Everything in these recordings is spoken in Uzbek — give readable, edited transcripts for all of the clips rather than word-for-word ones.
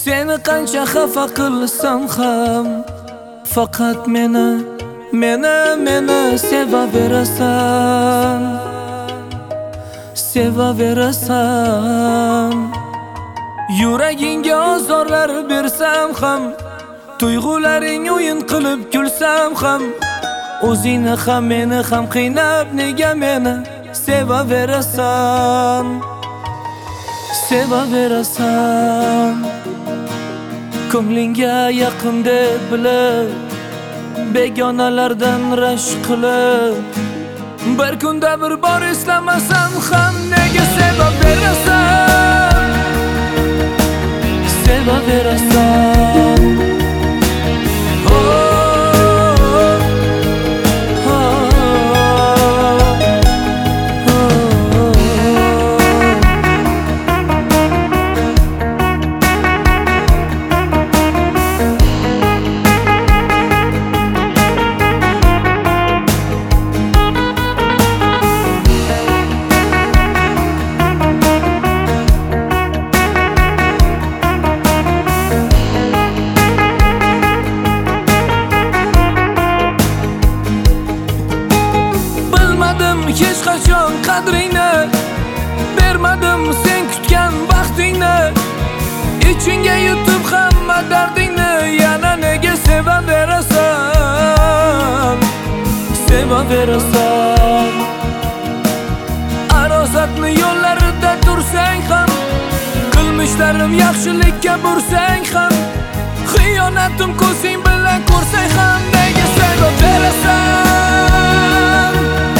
Seni qancha xafa qilsam ham faqat meni sevaverasan, sevaverasan. Yuragingga ozorlar bersam ham, tuyg'ularing o'yin qilib kulsam ham, o'zingni ham meni ham qiynab nega meni sevaverasan, sevaverasan. Ko'nglingga yaqin deb bilib, begonalardan rashk qilib, bir kunda bir bor eslamasam ham nega sevaverasan, sevaverasan. Hech qachon qadringni bermadim sen kutgan baxtingni, ichingga yutib hamma dardingni yana nega sevaverasan, sevaverasan. Arosatni yo'llarida tursang ham, qilmishlarim yaxshilikka bursang ham, xiyonatim ko'zing bilan ko'rsang ham nega sevaverasan,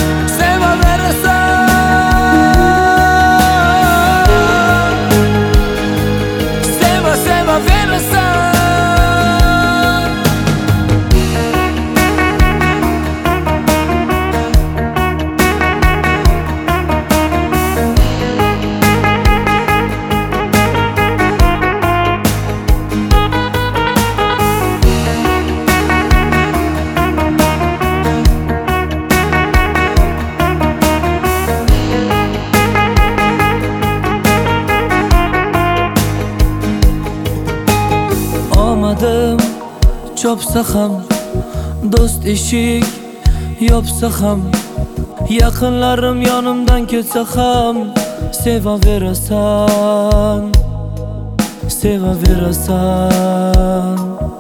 omadim chopsa ham, do'st eshik yopsa ham, yaqinlarim yonimdan ketsa ham sevaverasan, sevaverasan.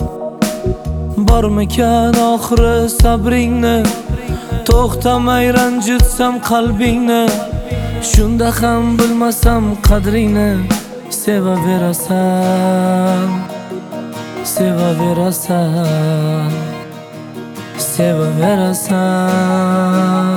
Bormikan oxiri sabringni, to'xtamay ranjitsam qalbingni, shunda ham bilmasam qadringni sevaverasan, sevaverasan, sevaverasan.